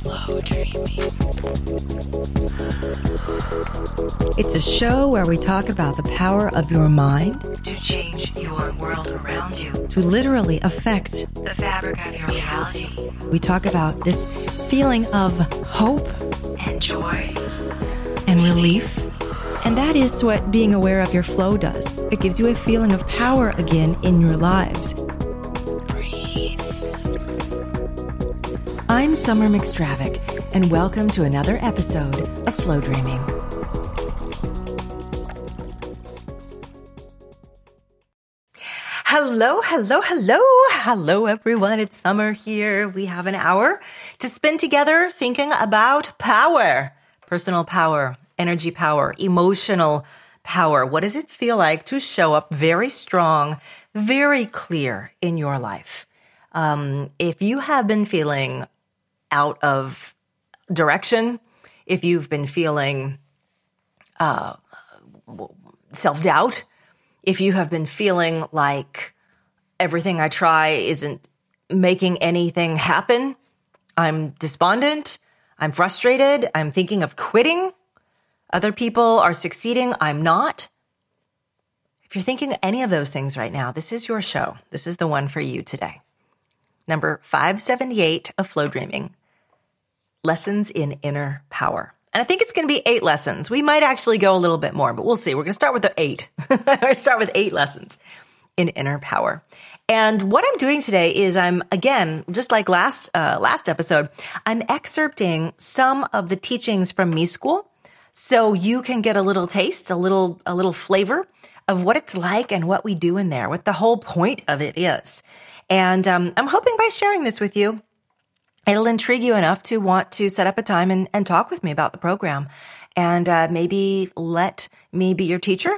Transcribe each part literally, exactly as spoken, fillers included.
Flow Dreaming. It's a show where we talk about the power of your mind To change your world around you. to literally affect. The fabric of your reality. We talk about this feeling of hope And joy. and relief. And that is what being aware of your flow does. It gives you a feeling of power again in your lives. Breathe. I'm Summer McStravick, and welcome to another episode of Flow Dreaming. Hello, hello, hello. Hello, everyone. It's Summer here. We have an hour to spend together thinking about power, personal power, energy power, emotional power. What does it feel like to show up very strong, very clear in your life? Um, if you have been feeling out of direction, if you've been feeling uh, self-doubt, if you have been feeling like everything I try isn't making anything happen, I'm despondent, I'm frustrated, I'm thinking of quitting, other people are succeeding, I'm not. If you're thinking any of those things right now, this is your show. This is the one for you today. Number five seventy-eight of Flow Dreaming, Lessons in Inner Power. And I think it's going to be eight lessons. We might actually go a little bit more, but we'll see. We're going to start with the eight. We're going to start with eight lessons in inner power. And what I'm doing today is I'm, again, just like last uh, last episode, I'm excerpting some of the teachings from Me School so you can get a little taste, a little a little flavor of what it's like and what we do in there, what the whole point of it is. And um, I'm hoping by sharing this with you, it'll intrigue you enough to want to set up a time and, and talk with me about the program and uh, maybe let me be your teacher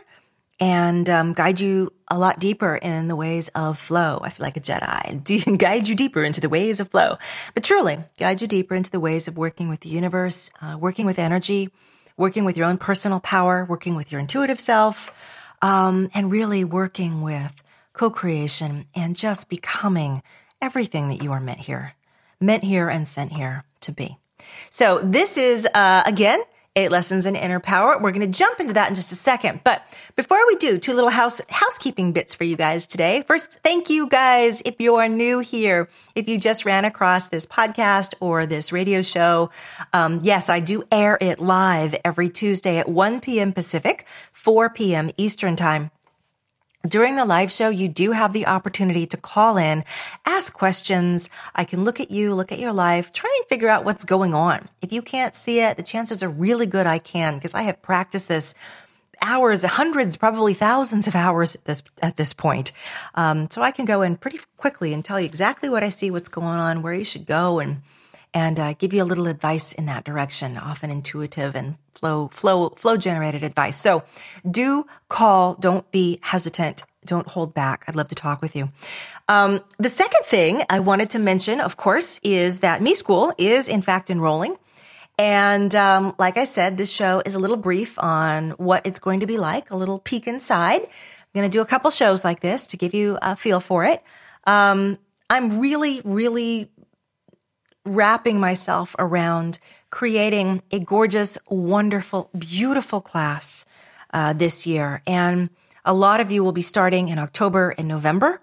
and um, guide you a lot deeper in the ways of flow. I feel like a Jedi. Guide you deeper into the ways of flow. But truly, guide you deeper into the ways of working with the universe, uh, working with energy, working with your own personal power, working with your intuitive self, um, and really working with co-creation and just becoming everything that you are meant here. meant here and sent here to be. So this is, uh, again, eight lessons in inner power. We're going to jump into that in just a second. But before we do, two little house housekeeping bits for you guys today. First, thank you guys if you are new here. If you just ran across this podcast or this radio show, um, yes, I do air it live every Tuesday at one p.m. Pacific, four p.m. Eastern Time. During the live show, you do have the opportunity to call in, ask questions. I can look at you, look at your life, try and figure out what's going on. If you can't see it, the chances are really good I can, because I have practiced this hours, hundreds, probably thousands of hours at this at this point. Um, so I can go in pretty quickly and tell you exactly what I see, what's going on, where you should go, and and uh, give you a little advice in that direction, often intuitive and flow, flow, flow generated advice. So do call. Don't be hesitant. Don't hold back. I'd love to talk with you. Um, the second thing I wanted to mention, of course, is that Me School is in fact enrolling. And um, like I said, this show is a little brief on what it's going to be like, a little peek inside. I'm going to do a couple shows like this to give you a feel for it. Um, I'm really, really wrapping myself around creating a gorgeous, wonderful, beautiful class uh, this year. And a lot of you will be starting in October and November.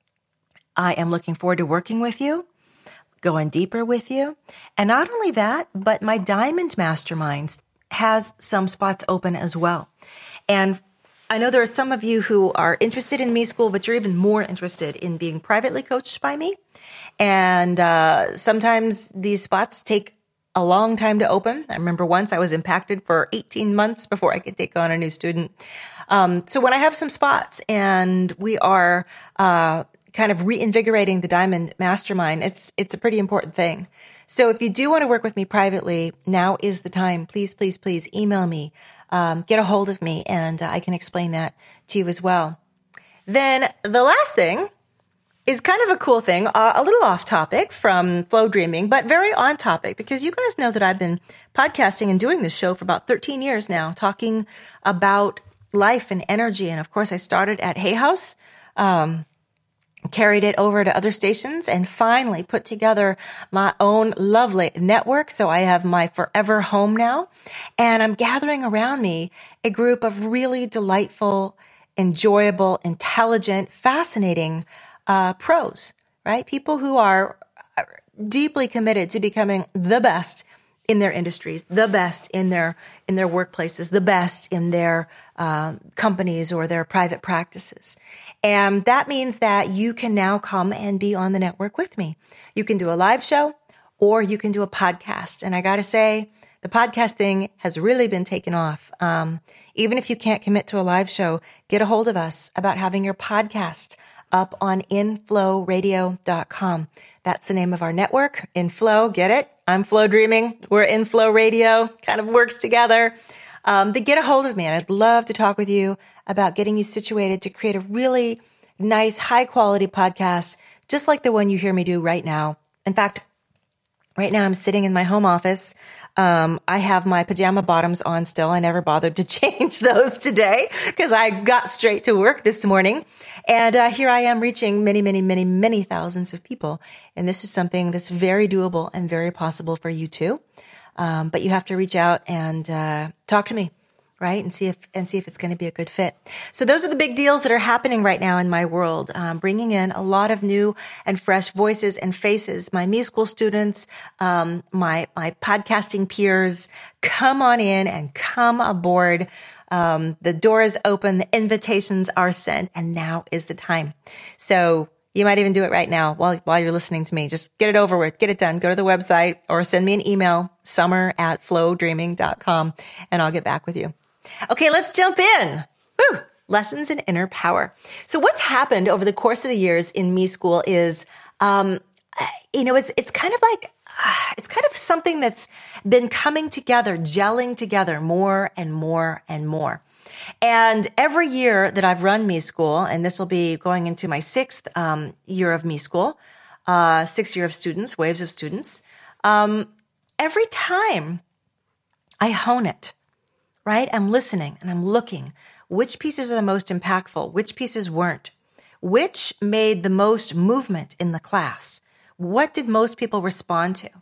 I am looking forward to working with you, going deeper with you. And not only that, but my Diamond Masterminds has some spots open as well. And I know there are some of you who are interested in Me School, but you're even more interested in being privately coached by me. And uh, sometimes these spots take a long time to open. I remember once I was impacted for eighteen months before I could take on a new student. Um, so when I have some spots and we are uh, kind of reinvigorating the Diamond Mastermind, it's it's a pretty important thing. So if you do want to work with me privately, now is the time. Please, please, please email me. Um, get a hold of me, and uh, I can explain that to you as well. Then the last thing is kind of a cool thing, uh, a little off topic from Flow Dreaming, but very on topic, because you guys know that I've been podcasting and doing this show for about thirteen years now, talking about life and energy. And of course, I started at Hay House. Um, carried it over to other stations, and finally put together my own lovely network. So I have my forever home now, and I'm gathering around me a group of really delightful, enjoyable, intelligent, fascinating uh, pros, right? People who are deeply committed to becoming the best in their industries, the best in their in their workplaces, the best in their uh, companies or their private practices. And that means that you can now come and be on the network with me. You can do a live show or you can do a podcast. And I got to say, the podcast thing has really been taken off. Um, even if you can't commit to a live show, get a hold of us about having your podcast up on inflow radio dot com. That's the name of our network, Inflow. Get it? I'm Flow Dreaming. We're Inflow Radio. Kind of works together. Um, but get a hold of me, and I'd love to talk with you about getting you situated to create a really nice, high-quality podcast, just like the one you hear me do right now. In fact, right now I'm sitting in my home office. Um, I have my pajama bottoms on still. I never bothered to change those today because I got straight to work this morning. And uh, here I am reaching many, many, many, many thousands of people. And this is something that's very doable and very possible for you too. Um, but you have to reach out and uh, talk to me, right? And see if and see if it's going to be a good fit. So those are the big deals that are happening right now in my world, um, bringing in a lot of new and fresh voices and faces. My Me School students, um, my my podcasting peers, come on in and come aboard. Um, the door is open, the invitations are sent, and now is the time. So you might even do it right now while while you're listening to me. Just get it over with, get it done. Go to the website or send me an email, summer at flow dreaming dot com, and I'll get back with you. Okay, let's jump in. Woo! Lessons in inner power. So what's happened over the course of the years in Me School is, um, you know, it's it's kind of like, uh, it's kind of something that's been coming together, gelling together more and more and more. And every year that I've run Me School, and this will be going into my sixth um, year of Me School, uh, sixth year of students, waves of students, um, every time I hone it. Right? I'm listening and I'm looking. Which pieces are the most impactful? Which pieces weren't? Which made the most movement in the class? What did most people respond to?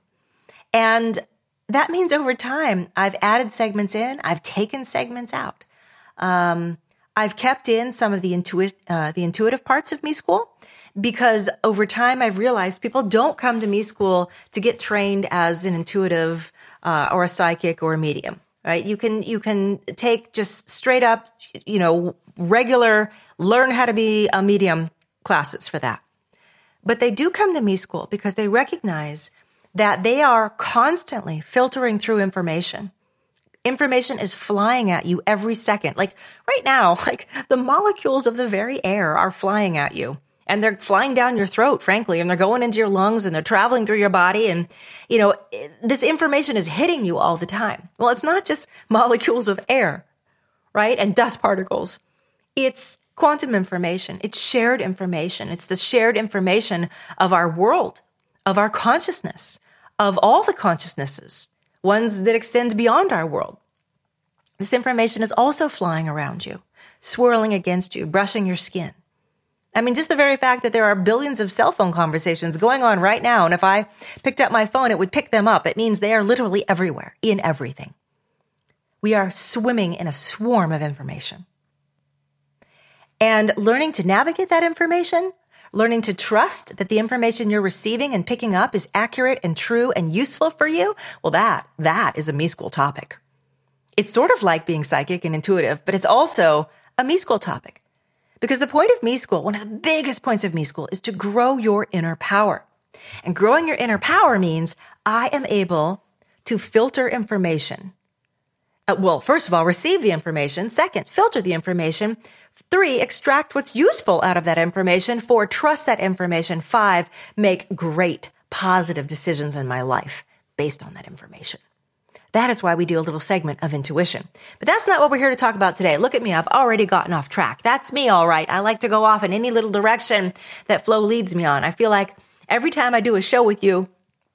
And that means over time, I've added segments in. I've taken segments out. Um, I've kept in some of the, intuit, uh, the intuitive parts of Me School because over time, I've realized people don't come to Me School to get trained as an intuitive uh, or a psychic or a medium. Right? You can, you can take just straight up, you know, regular learn how to be a medium classes for that. But they do come to Me School because they recognize that they are constantly filtering through information. Information is flying at you every second. Like right now, like the molecules of the very air are flying at you. And they're flying down your throat, frankly, and they're going into your lungs and they're traveling through your body. And, you know, this information is hitting you all the time. Well, it's not just molecules of air, right? And dust particles. It's quantum information. It's shared information. It's the shared information of our world, of our consciousness, of all the consciousnesses, ones that extend beyond our world. This information is also flying around you, swirling against you, brushing your skin. I mean, just the very fact that there are billions of cell phone conversations going on right now, and if I picked up my phone, it would pick them up. It means they are literally everywhere, in everything. We are swimming in a swarm of information. And learning to navigate that information, learning to trust that the information you're receiving and picking up is accurate and true and useful for you, well, that, that is a Me School topic. It's sort of like being psychic and intuitive, but it's also a Me School topic. Because the point of Me School, one of the biggest points of Me School, is to grow your inner power. And growing your inner power means I am able to filter information. Uh, well, first of all, receive the information. Second, filter the information. Three, extract what's useful out of that information. Four, trust that information. Five, make great, positive decisions in my life based on that information. That is why we do a little segment of intuition. But that's not what we're here to talk about today. Look at me. I've already gotten off track. That's me, all right. I like to go off in any little direction that flow leads me on. I feel like every time I do a show with you,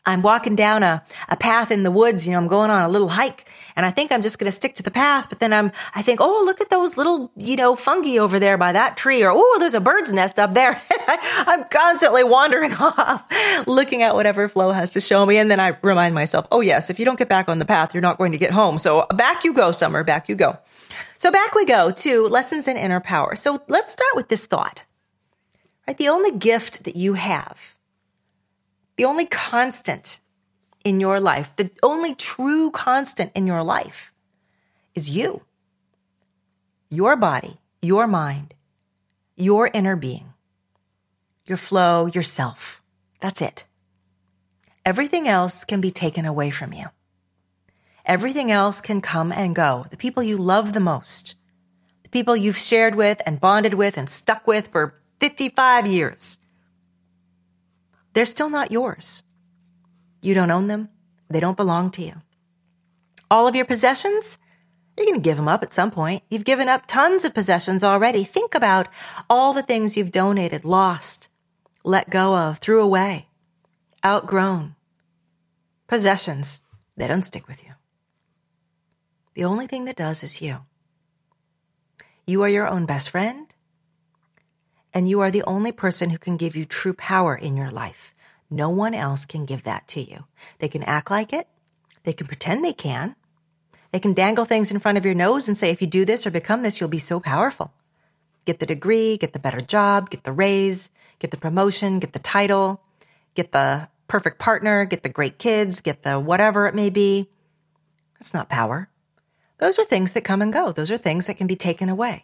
I'm walking down a, a path in the woods, you know, I'm going on a little hike and I think I'm just going to stick to the path. But then I'm, I think, oh, look at those little, you know, fungi over there by that tree, or, oh, there's a bird's nest up there. I'm constantly wandering off, looking at whatever flow has to show me. And then I remind myself, oh yes, if you don't get back on the path, you're not going to get home. So back you go, Summer, back you go. So back we go to lessons in inner power. So let's start with this thought, right? The only gift that you have, the only constant in your life, the only true constant in your life is you, your body, your mind, your inner being, your flow, yourself. That's it. Everything else can be taken away from you. Everything else can come and go. The people you love the most, the people you've shared with and bonded with and stuck with for fifty-five years, they're still not yours. You don't own them. They don't belong to you. All of your possessions, you're going to give them up at some point. You've given up tons of possessions already. Think about all the things you've donated, lost, let go of, threw away, outgrown. Possessions, they don't stick with you. The only thing that does is you. You are your own best friend, and you are the only person who can give you true power in your life. No one else can give that to you. They can act like it. They can pretend they can. They can dangle things in front of your nose and say, if you do this or become this, you'll be so powerful. Get the degree, get the better job, get the raise, get the promotion, get the title, get the perfect partner, get the great kids, get the whatever it may be. That's not power. Those are things that come and go. Those are things that can be taken away.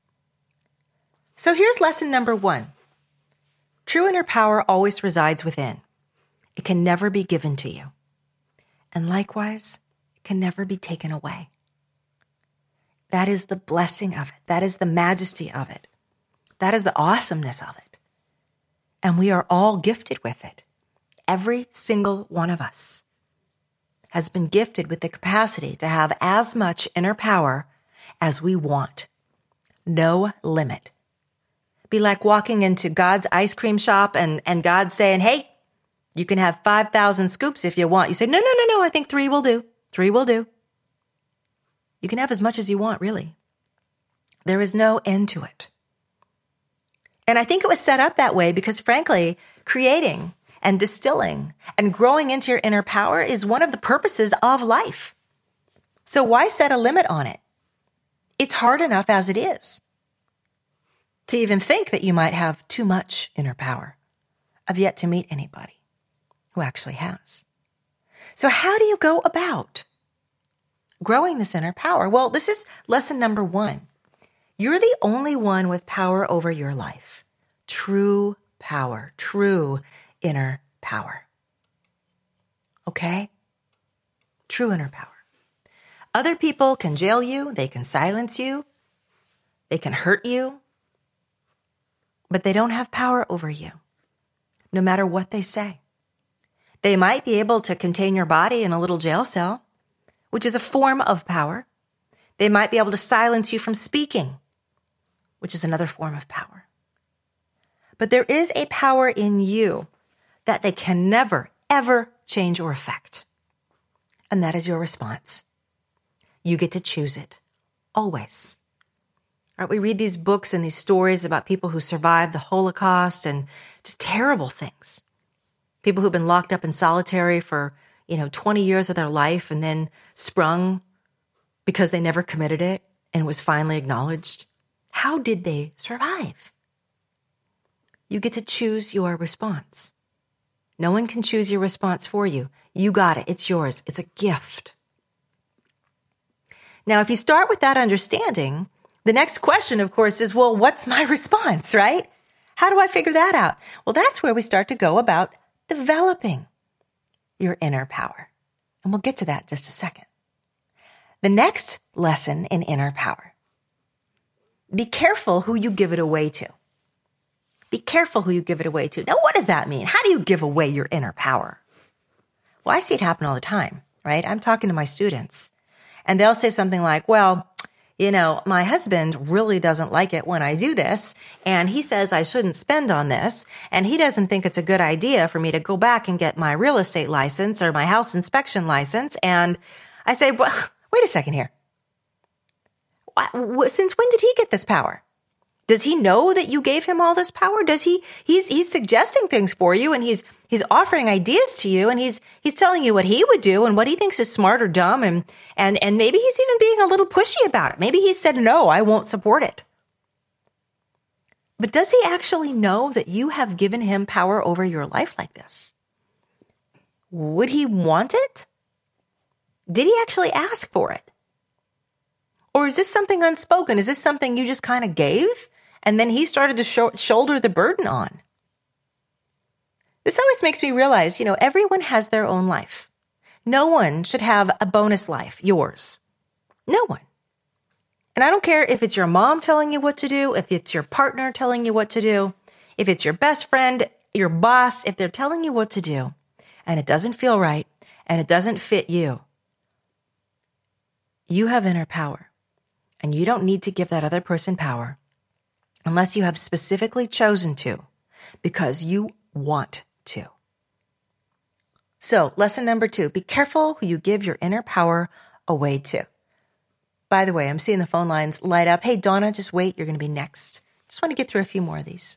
So here's lesson number one. True inner power always resides within. It can never be given to you. And likewise, it can never be taken away. That is the blessing of it. That is the majesty of it. That is the awesomeness of it. And we are all gifted with it. Every single one of us has been gifted with the capacity to have as much inner power as we want. No limit. Be like walking into God's ice cream shop and, and God saying, hey, you can have five thousand scoops if you want. You say, no, no, no, no, I think three will do. Three will do. You can have as much as you want, really. There is no end to it. And I think it was set up that way because, frankly, creating and distilling and growing into your inner power is one of the purposes of life. So why set a limit on it? It's hard enough as it is. To even think that you might have too much inner power. I've yet to meet anybody who actually has. So how do you go about growing this inner power? Well, this is lesson number one. You're the only one with power over your life. True power, true inner power. Okay? True inner power. Other people can jail you, they can silence you, they can hurt you, but they don't have power over you, no matter what they say. They might be able to contain your body in a little jail cell, which is a form of power. They might be able to silence you from speaking, which is another form of power. But there is a power in you that they can never, ever change or affect. And that is your response. You get to choose it, always. Right, we read these books and these stories about people who survived the Holocaust and just terrible things. People who've been locked up in solitary for, you know, twenty years of their life and then sprung because they never committed it and was finally acknowledged. How did they survive? You get to choose your response. No one can choose your response for you. You got it. It's yours. It's a gift. Now, if you start with that understanding, the next question, of course, is, well, what's my response, right? How do I figure that out? Well, that's where we start to go about developing your inner power. And we'll get to that in just a second. The next lesson in inner power. Be careful who you give it away to. Be careful who you give it away to. Now, what does that mean? How do you give away your inner power? Well, I see it happen all the time, right? I'm talking to my students, and they'll say something like, well, you know, my husband really doesn't like it when I do this, and he says I shouldn't spend on this, and he doesn't think it's a good idea for me to go back and get my real estate license or my house inspection license. And I say, well, wait a second here. Since when did he get this power? Does he know that you gave him all this power? Does he, he's, he's suggesting things for you, and he's, he's offering ideas to you, and he's, he's telling you what he would do and what he thinks is smart or dumb. And, and, and maybe he's even being a little pushy about it. Maybe he said, no, I won't support it. But does he actually know that you have given him power over your life like this? Would he want it? Did he actually ask for it? Or is this something unspoken? Is this something you just kind of gave? And then he started to sh- shoulder the burden on. This always makes me realize, you know, everyone has their own life. No one should have a bonus life, yours. No one. And I don't care if it's your mom telling you what to do, if it's your partner telling you what to do, if it's your best friend, your boss, if they're telling you what to do, and it doesn't feel right, and it doesn't fit you. You have inner power, and you don't need to give that other person power unless you have specifically chosen to, because you want to. So, lesson number two, be careful who you give your inner power away to. By the way, I'm seeing the phone lines light up. Hey, Donna, just wait. You're going to be next. Just want to get through a few more of these.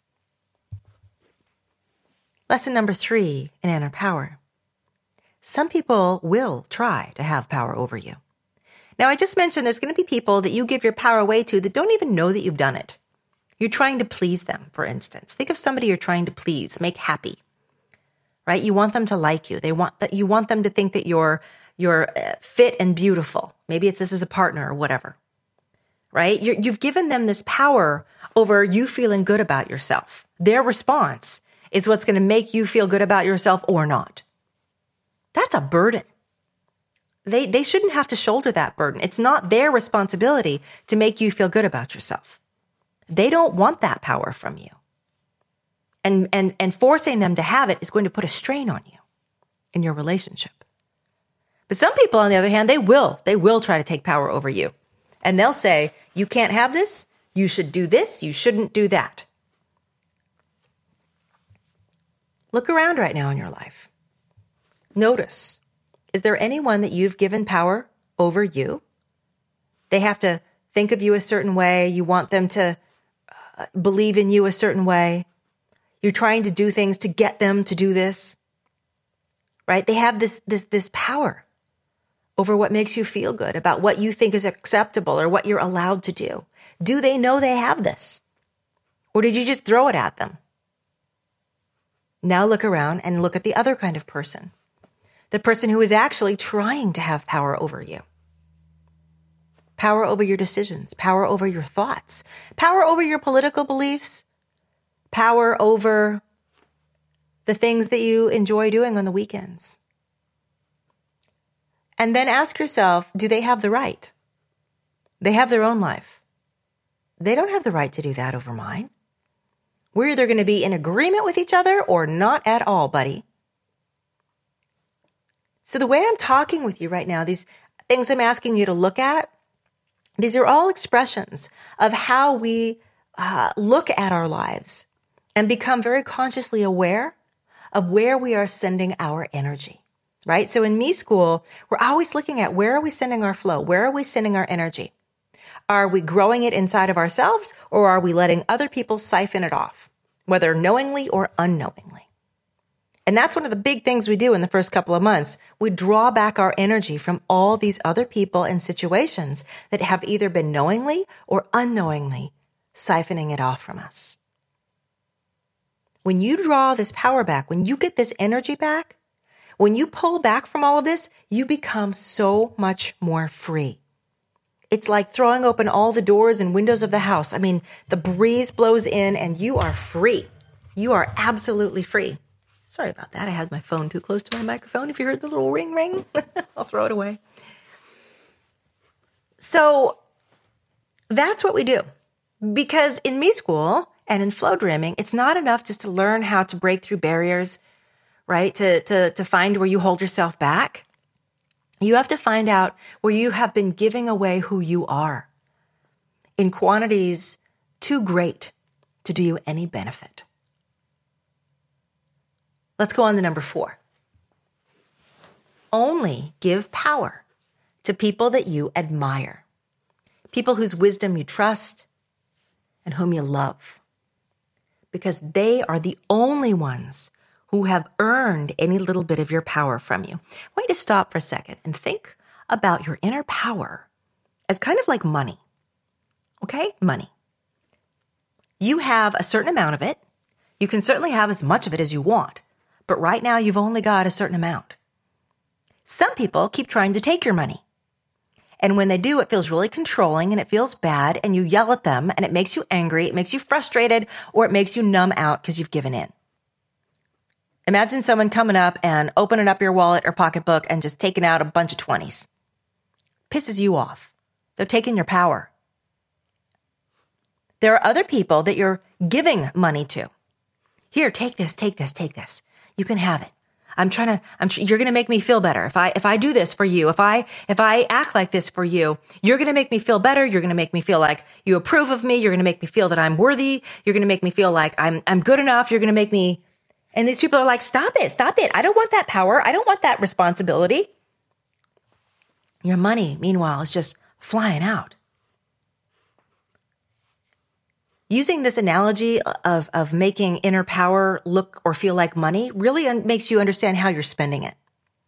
Lesson number three in inner power. Some people will try to have power over you. Now, I just mentioned there's going to be people that you give your power away to that don't even know that you've done it. You're trying to please them, for instance. Think of somebody you're trying to please, make happy, right? You want them to like you. They want that. You want them to think that you're you're fit and beautiful. Maybe it's this is a partner or whatever, right? You're, you've given them this power over you feeling good about yourself. Their response is what's going to make you feel good about yourself or not. That's a burden. They they shouldn't have to shoulder that burden. It's not their responsibility to make you feel good about yourself. They don't want that power from you. And, and, and forcing them to have it is going to put a strain on you in your relationship. But some people, on the other hand, they will. They will try to take power over you. And they'll say, you can't have this. You should do this. You shouldn't do that. Look around right now in your life. Notice, is there anyone that you've given power over you? They have to think of you a certain way. You want them to uh, believe in you a certain way. You're trying to do things to get them to do this, right? They have this, this, this power over what makes you feel good, about what you think is acceptable or what you're allowed to do. Do they know they have this? Or did you just throw it at them? Now look around and look at the other kind of person. The person who is actually trying to have power over you. Power over your decisions, power over your thoughts, power over your political beliefs, power over the things that you enjoy doing on the weekends. And then ask yourself, do they have the right? They have their own life. They don't have the right to do that over mine. We're either going to be in agreement with each other or not at all, buddy. So the way I'm talking with you right now, these things I'm asking you to look at, these are all expressions of how we uh, look at our lives and become very consciously aware of where we are sending our energy, right? So in Me School, we're always looking at where are we sending our flow? Where are we sending our energy? Are we growing it inside of ourselves, or are we letting other people siphon it off, whether knowingly or unknowingly? And that's one of the big things we do in the first couple of months. We draw back our energy from all these other people and situations that have either been knowingly or unknowingly siphoning it off from us. When you draw this power back, when you get this energy back, when you pull back from all of this, you become so much more free. It's like throwing open all the doors and windows of the house. I mean, the breeze blows in and you are free. You are absolutely free. Sorry about that. I had my phone too close to my microphone. If you heard the little ring ring, I'll throw it away. So that's what we do. Because in Me School and in Flow Dreaming, it's not enough just to learn how to break through barriers, right? To, to, to find where you hold yourself back. You have to find out where you have been giving away who you are. in quantities too great to do you any benefit. Let's go on to number four. Only give power to people that you admire, people whose wisdom you trust and whom you love, because they are the only ones who have earned any little bit of your power from you. I want you to stop for a second and think about your inner power as kind of like money. Okay? Money. You have a certain amount of it. You can certainly have as much of it as you want, but right now you've only got a certain amount. Some people keep trying to take your money. And when they do, it feels really controlling and it feels bad and you yell at them and it makes you angry, it makes you frustrated, or it makes you numb out because you've given in. Imagine someone coming up and opening up your wallet or pocketbook and just taking out a bunch of twenties. Pisses you off. They're taking your power. There are other people that you're giving money to. Here, take this, take this, take this. You can have it. I'm trying to, I'm, you're going to make me feel better. If I, if I do this for you, if I, if I act like this for you, you're going to make me feel better. You're going to make me feel like you approve of me. You're going to make me feel that I'm worthy. You're going to make me feel like I'm, I'm good enough. You're going to make me, and these people are like, stop it, stop it. I don't want that power. I don't want that responsibility. Your money, meanwhile, is just flying out. Using this analogy of, of making inner power look or feel like money really un- makes you understand how you're spending it.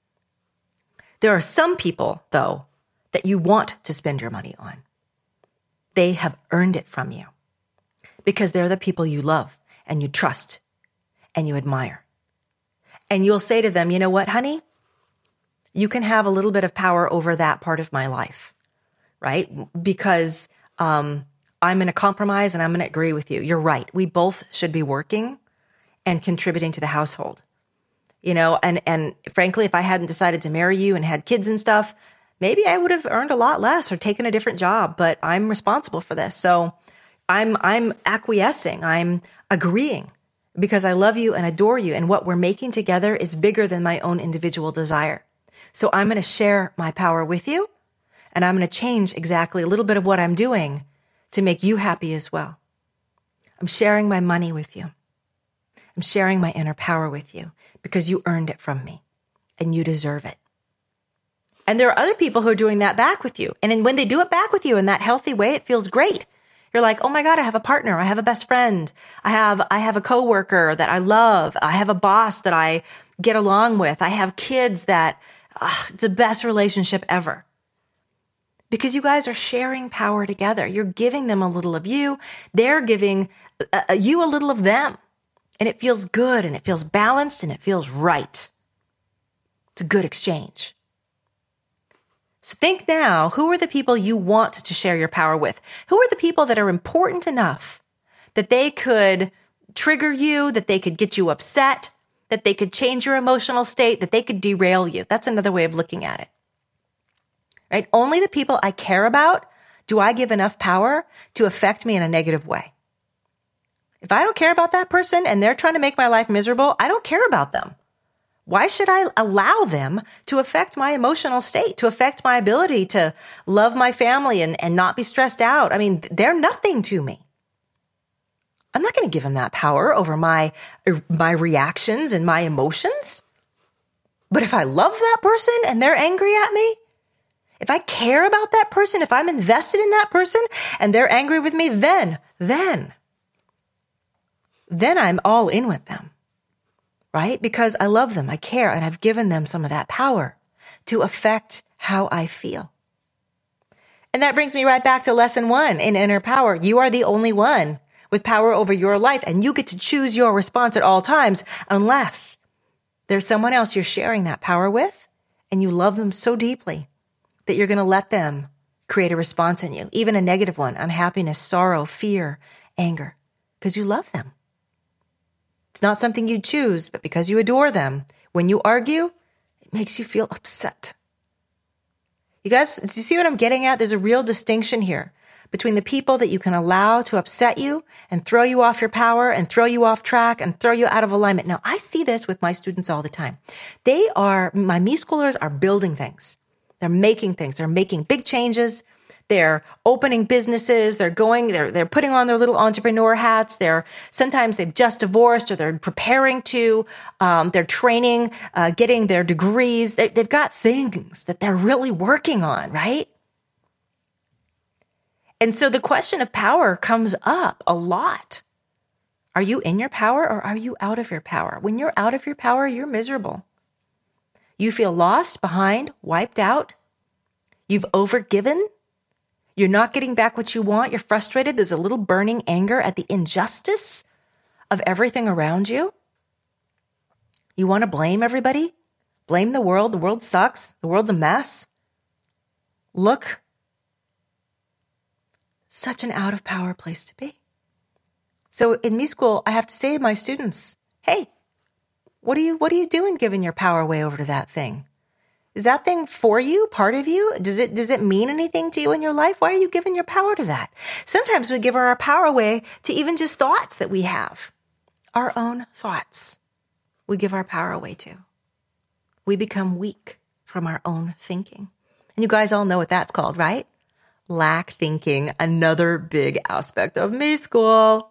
There are some people, though, that you want to spend your money on. They have earned it from you because they're the people you love and you trust and you admire. And you'll say to them, you know what, honey? You can have a little bit of power over that part of my life, right? Because, um, I'm going to compromise and I'm going to agree with you. You're right. We both should be working and contributing to the household. You know, and, and frankly, if I hadn't decided to marry you and had kids and stuff, maybe I would have earned a lot less or taken a different job, but I'm responsible for this. So I'm, I'm acquiescing. I'm agreeing because I love you and adore you. And what we're making together is bigger than my own individual desire. So I'm going to share my power with you and I'm going to change exactly a little bit of what I'm doing to make you happy as well. I'm sharing my money with you. I'm sharing my inner power with you because you earned it from me and you deserve it. And there are other people who are doing that back with you. And then when they do it back with you in that healthy way, it feels great. You're like, oh my God, I have a partner. I have a best friend. I have, I have a coworker that I love. I have a boss that I get along with. I have kids that, uh, the best relationship ever. Because you guys are sharing power together. You're giving them a little of you. They're giving uh, you a little of them. And it feels good and it feels balanced and it feels right. It's a good exchange. So think now, who are the people you want to share your power with? Who are the people that are important enough that they could trigger you, that they could get you upset, that they could change your emotional state, that they could derail you? That's another way of looking at it. Right? Only the people I care about do I give enough power to affect me in a negative way. If I don't care about that person and they're trying to make my life miserable, I don't care about them. Why should I allow them to affect my emotional state, to affect my ability to love my family and, and not be stressed out? I mean, they're nothing to me. I'm not going to give them that power over my, my reactions and my emotions. But if I love that person and they're angry at me, if I care about that person, if I'm invested in that person and they're angry with me, then, then, then I'm all in with them, right? Because I love them, I care, and I've given them some of that power to affect how I feel. And that brings me right back to lesson one in inner power. You are the only one with power over your life, and you get to choose your response at all times unless there's someone else you're sharing that power with and you love them so deeply that you're going to let them create a response in you, even a negative one, unhappiness, sorrow, fear, anger, because you love them. It's not something you choose, but because you adore them, when you argue, it makes you feel upset. You guys, do you see what I'm getting at? There's a real distinction here between the people that you can allow to upset you and throw you off your power and throw you off track and throw you out of alignment. Now, I see this with my students all the time. They are, my me schoolers are building things. They're making things. They're making big changes. They're opening businesses. They're going, they're, they're putting on their little entrepreneur hats. They're sometimes they've just divorced or they're preparing to, um, they're training, uh, getting their degrees. They, they've got things that they're really working on, right? And so the question of power comes up a lot. Are you in your power or are you out of your power? When you're out of your power, you're miserable. You feel lost, behind, wiped out. You've overgiven. You're not getting back what you want. You're frustrated. There's a little burning anger at the injustice of everything around you. You want to blame everybody? Blame the world. The world sucks. The world's a mess. Look. Such an out of power place to be. So in me school, I have to say to my students, hey, what are you, what are you doing giving your power away over to that thing? Is that thing for you, part of you? Does it, does it mean anything to you in your life? Why are you giving your power to that? Sometimes we give our power away to even just thoughts that we have. Our own thoughts. We give our power away to. We become weak from our own thinking. And you guys all know what that's called, right? Lack thinking, another big aspect of me school.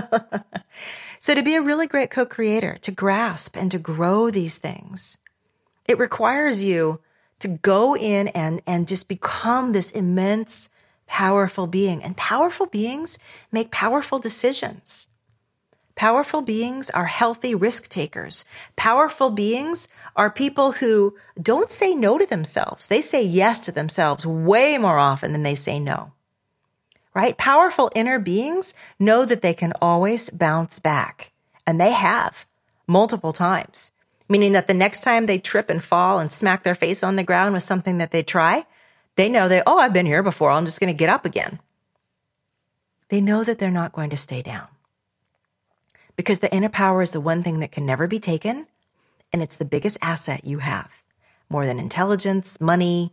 So to be a really great co-creator, to grasp and to grow these things, it requires you to go in and, and just become this immense, powerful being. And powerful beings make powerful decisions. Powerful beings are healthy risk takers. Powerful beings are people who don't say no to themselves. They say yes to themselves way more often than they say no. Right? Powerful inner beings know that they can always bounce back. And they have multiple times. Meaning that the next time they trip and fall and smack their face on the ground with something that they try, they know that, oh, I've been here before. I'm just going to get up again. They know that they're not going to stay down. Because the inner power is the one thing that can never be taken, and it's the biggest asset you have. More than intelligence, money,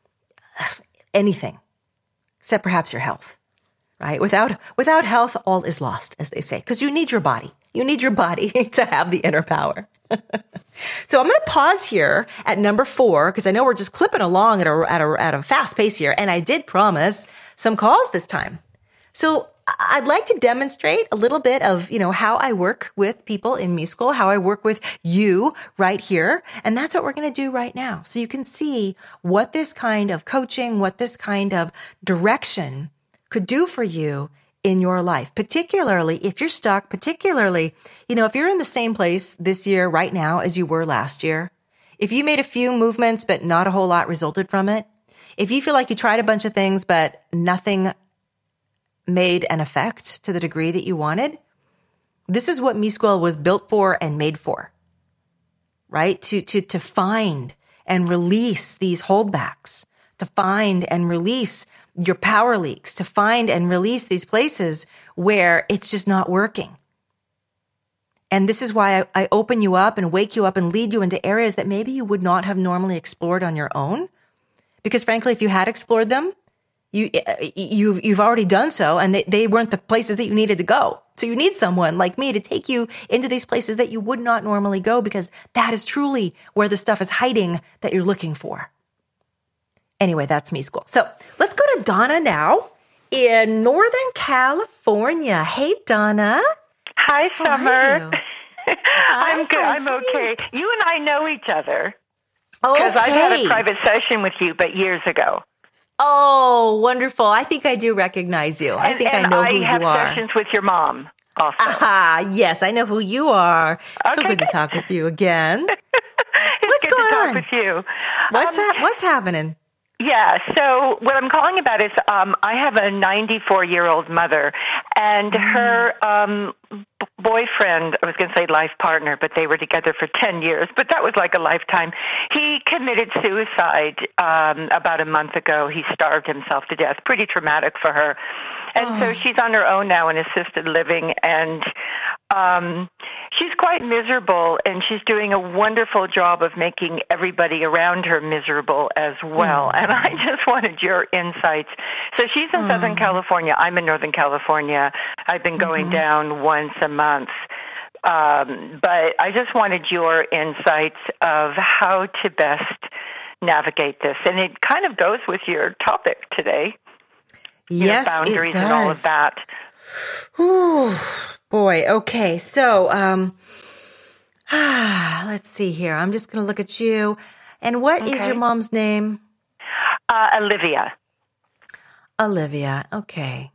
anything, except perhaps your health, right? Without, without health, all is lost, as they say, because you need your body. You need your body to have the inner power. So I'm going to pause here at number four, because I know we're just clipping along at a, at a, at a fast pace here. And I did promise some calls this time. So I'd like to demonstrate a little bit of, you know, how I work with people in Me School, how I work with you right here. And that's what we're going to do right now. So you can see what this kind of coaching, what this kind of direction could do for you in your life, particularly if you're stuck, particularly, you know, if you're in the same place this year right now as you were last year, if you made a few movements, but not a whole lot resulted from it, if you feel like you tried a bunch of things, but nothing made an effect to the degree that you wanted, this is what Me School was built for and made for, right? To, to, to find and release these holdbacks, to find and release your power leaks, to find and release these places where it's just not working. And this is why I, I open you up and wake you up and lead you into areas that maybe you would not have normally explored on your own. Because frankly, if you had explored them, you, you, you've already done so, and they, they weren't the places that you needed to go. So you need someone like me to take you into these places that you would not normally go, because that is truly where the stuff is hiding that you're looking for. Anyway, that's Me School. So let's go to Donna now in Northern California. Hey, Donna. Hi, Summer. Hi, I'm good. hi. I'm okay. You and I know each other. Okay. Because I've had a private session with you, but years ago. Oh, wonderful. I think I do recognize you. I And- think and I know who I you have are. sessions with your mom also. Aha, yes, I know who you are. So Okay, good to good. talk with you again. It's What's good going to talk on? with you. What's Um, hap- What's happening? Yeah, so what I'm calling about is um, I have a ninety-four-year-old mother, and her um, b- boyfriend, I was going to say life partner, but they were together for ten years, but that was like a lifetime. He committed suicide um, about a month ago. He starved himself to death. Pretty traumatic for her. And Oh. so she's on her own now in assisted living, and um, she's quite miserable, and she's doing a wonderful job of making everybody around her miserable as well. Mm. And I just wanted your insights. So she's in Mm. Southern California. I'm in Northern California. I've been going Mm-hmm. down once a month. Um, but I just wanted your insights of how to best navigate this. And it kind of goes with your topic today. you Yes, know, boundaries it and all of does. that. Ooh, boy. Okay. So, um, let's see here. I'm just going to look at you. And what is Okay. your mom's name? Uh, Olivia. Olivia. Okay.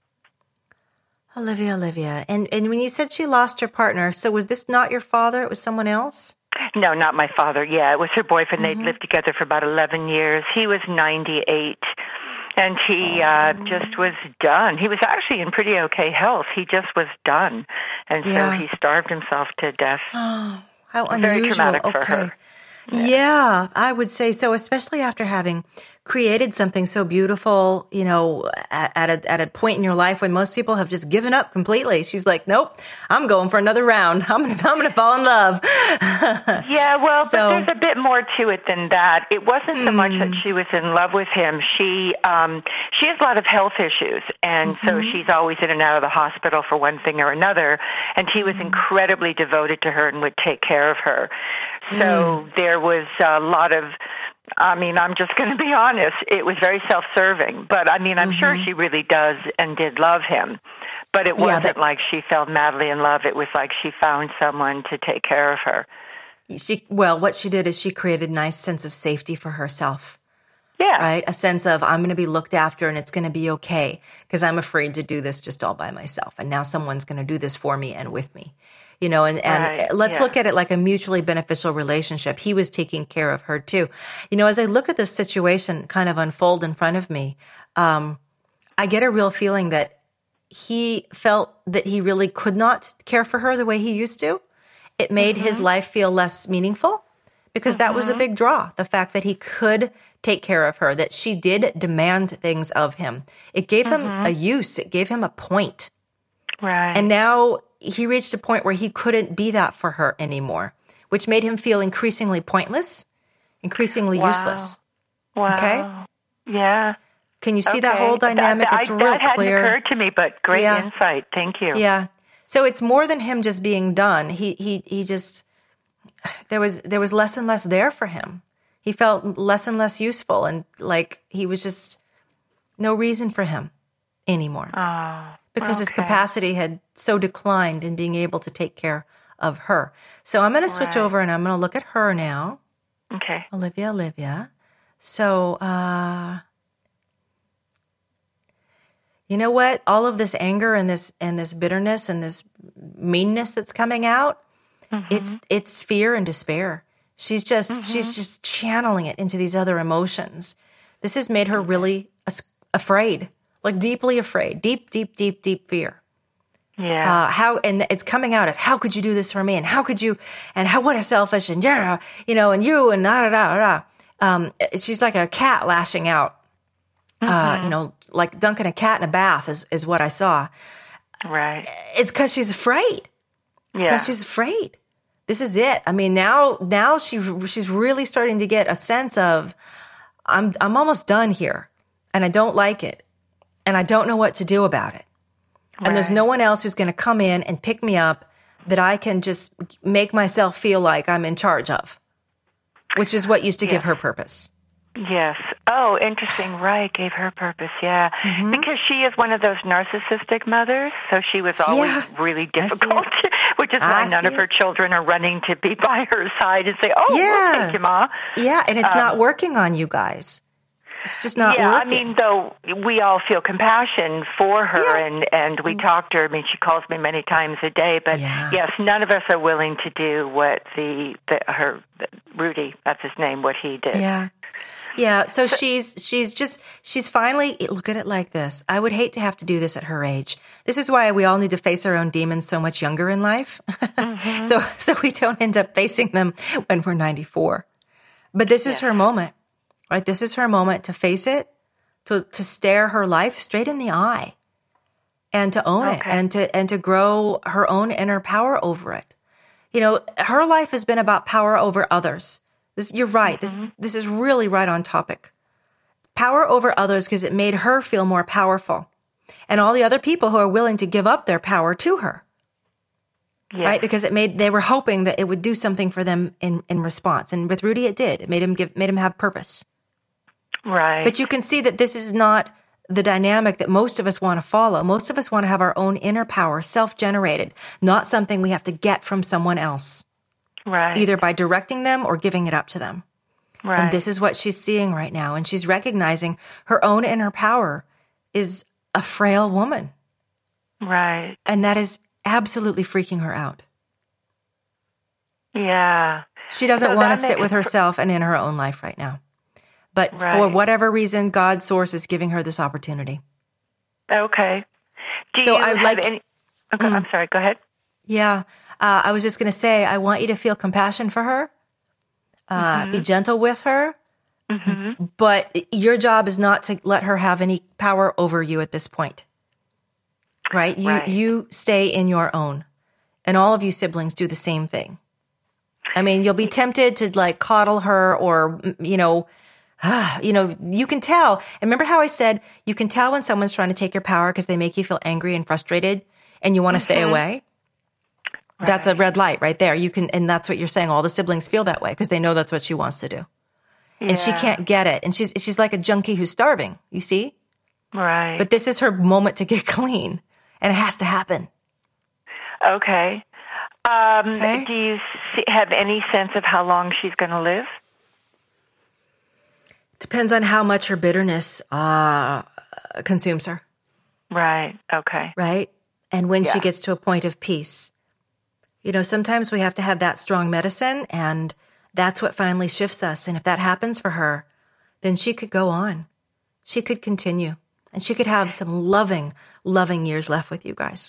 Olivia, Olivia. And and when you said she lost her partner, so was this not your father? It was someone else? No, not my father. Yeah, it was her boyfriend. Mm-hmm. They'd lived together for about eleven years. He was ninety-eight, and he uh, just was done. He was actually in pretty okay health. He just was done, and Yeah. so he starved himself to death. Oh, how Very unusual. traumatic Okay. for her. Yeah, I would say so, especially after having created something so beautiful, you know, at, at a at a point in your life when most people have just given up completely. She's like, "Nope, I'm going for another round. I'm gonna I'm gonna fall in love." Yeah, well, So- but there's a bit more to it than that. It wasn't so much that she was in love with him. She um she has a lot of health issues, and so she's always in and out of the hospital for one thing or another, and he was incredibly devoted to her and would take care of her. So there was a lot of, I mean, I'm just going to be honest, it was very self-serving, but I mean, I'm sure she really does and did love him. But it Yeah, wasn't but- like she fell madly in love. It was like she found someone to take care of her. She well, what she did is she created a nice sense of safety for herself. Yeah. Right? A sense of I'm going to be looked after and it's going to be okay because I'm afraid to do this just all by myself. And now someone's going to do this for me and with me. You know, and, and Right, let's yeah. look at it like a mutually beneficial relationship. He was taking care of her too. You know, as I look at this situation kind of unfold in front of me, um, I get a real feeling that he felt that he really could not care for her the way he used to. It made his life feel less meaningful because that was a big draw. The fact that he could take care of her, that she did demand things of him. It gave him a use. It gave him a point. Right. And now he reached a point where he couldn't be that for her anymore, which made him feel increasingly pointless, increasingly Wow. useless. Wow. Okay? Yeah. Can you see that Okay. whole dynamic? That, it's I, real that hadn't clear. occurred to me, but great Yeah. insight. Thank you. Yeah. So it's more than him just being done. He he he just there was there was less and less there for him. He felt less and less useful, and like he was just no reason for him anymore. Oh, Because his okay. capacity had so declined in being able to take care of her. So I'm going to switch Right. over and I'm going to look at her now. Okay. Olivia, Olivia. So, uh, you know what? All of this anger and this and this bitterness and this meanness that's coming out, it's it's fear and despair. She's just she's just channeling it into these other emotions. This has made her really as- afraid, like deeply afraid, deep, deep, deep, deep fear. Yeah. Uh, how and it's coming out as how could you do this for me and how could you and how what a selfish and yeah you know and you and da da da da. Um, she's like a cat lashing out. Uh, you know, like dunking a cat in a bath is is what I saw. right. It's because she's afraid. It's Yeah. because she's afraid. This is it. I mean, now now she she's really starting to get a sense of I'm I'm almost done here, and I don't like it, and I don't know what to do about it. And there's Right. no one else who's going to come in and pick me up that I can just make myself feel like I'm in charge of, which is what used to give Yeah. her purpose. Yes. Oh, interesting. Right. Gave her purpose. Yeah. Mm-hmm. Because she is one of those narcissistic mothers. So she was always Yeah. really I see difficult, which is I why none see of her it. children are running to be by her side and say, oh, Yeah. we'll take you, Ma. Yeah, and it's Um, not working on you guys. It's just not yeah, working. I mean, though we all feel compassion for her, Yeah. and and we talk to her. I mean, she calls me many times a day. But Yeah. yes, none of us are willing to do what the, the her Rudy, that's his name, what he did. Yeah. Yeah, so she's she's just she's finally look at it like this. I would hate to have to do this at her age. This is why we all need to face our own demons so much younger in life. Mm-hmm. so so we don't end up facing them when we're ninety-four. But this is Yeah. her moment. Right? This is her moment to face it, to to stare her life straight in the eye and to own it Okay. and to and to grow her own inner power over it. You know, her life has been about power over others. This, you're right. This this is really right on topic. Power over others because it made her feel more powerful, and all the other people who are willing to give up their power to her, Yes. right? Because it made they were hoping that it would do something for them in, in response. And with Rudy, it did. It made him give made him have purpose. Right. But you can see that this is not the dynamic that most of us want to follow. Most of us want to have our own inner power, self-generated, not something we have to get from someone else, Right. either by directing them or giving it up to them. Right. And this is what she's seeing right now. And she's recognizing her own inner power is a frail woman. Right. And that is absolutely freaking her out. Yeah. She doesn't So want to that sit makes with her- herself and in her own life right now. But for Right. whatever reason, God's source is giving her this opportunity. Okay. Do So you I would have like- any? Okay, I'm sorry. Go ahead. Yeah. Uh, I was just going to say, I want you to feel compassion for her. Uh, Be gentle with her. Mm-hmm. But your job is not to let her have any power over you at this point. Right? You, Right. you stay in your own. And all of you siblings do the same thing. I mean, you'll be tempted to like coddle her or, you know, you know, you can tell. And remember how I said you can tell when someone's trying to take your power because they make you feel angry and frustrated and you want to stay away? That's a red light right there. You can, and that's what you're saying. All the siblings feel that way because they know that's what she wants to do. And she Yeah. can't get it. And she's, she's like a junkie who's starving, you see? Right. But this is her moment to get clean and it has to happen. Okay. Um, Okay. Do you see, have any sense of how long she's going to live? Depends on how much her bitterness uh, consumes her, Right. Okay. right? And when she Yeah. gets to a point of peace. You know, sometimes we have to have that strong medicine, and that's what finally shifts us. And if that happens for her, then she could go on. She could continue. And she could have some loving, loving years left with you guys.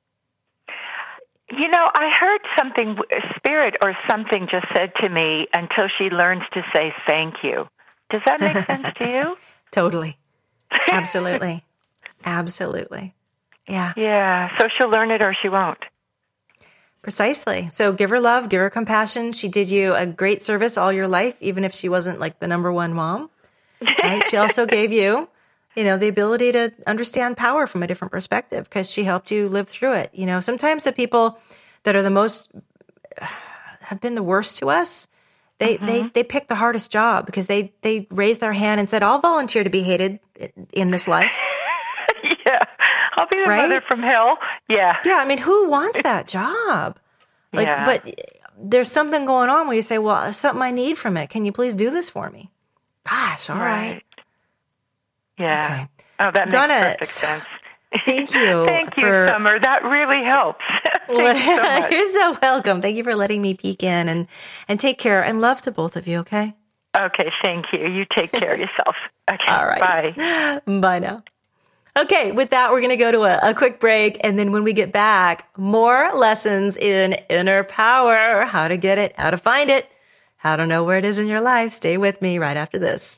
You know, I heard something, spirit or something just said to me, until she learns to say thank you. Does that make sense to you? Totally. Absolutely. Absolutely. Yeah, Yeah. So she'll learn it or she won't. precisely. So give her love, give her compassion. She did you a great service all your life, even if she wasn't like the number one mom. Right? She also gave you, you know, the ability to understand power from a different perspective because she helped you live through it. You know, sometimes the people that are the most, have been the worst to us, they, Mm-hmm. they, they pick the hardest job because they, they raised their hand and said, I'll volunteer to be hated in this life. Yeah. I'll be the Right? mother from hell. Yeah. Yeah. I mean, who wants that job? Like, Yeah. but there's something going on where you say, well, there's something I need from it. Can you please do this for me? Gosh. All right. Yeah. Okay. Oh, that makes Done it. perfect sense. Thank you. Thank you, for- Summer. That really helps. Thank you so much. You're so welcome. Thank you for letting me peek in and, and take care and love to both of you. Okay. Okay, thank you. You take care of yourself. Okay, All right. bye. Bye now. Okay. With that, we're going to go to a, a quick break. And then when we get back, more lessons in inner power, how to get it, how to find it, how to know where it is in your life. Stay with me right after this.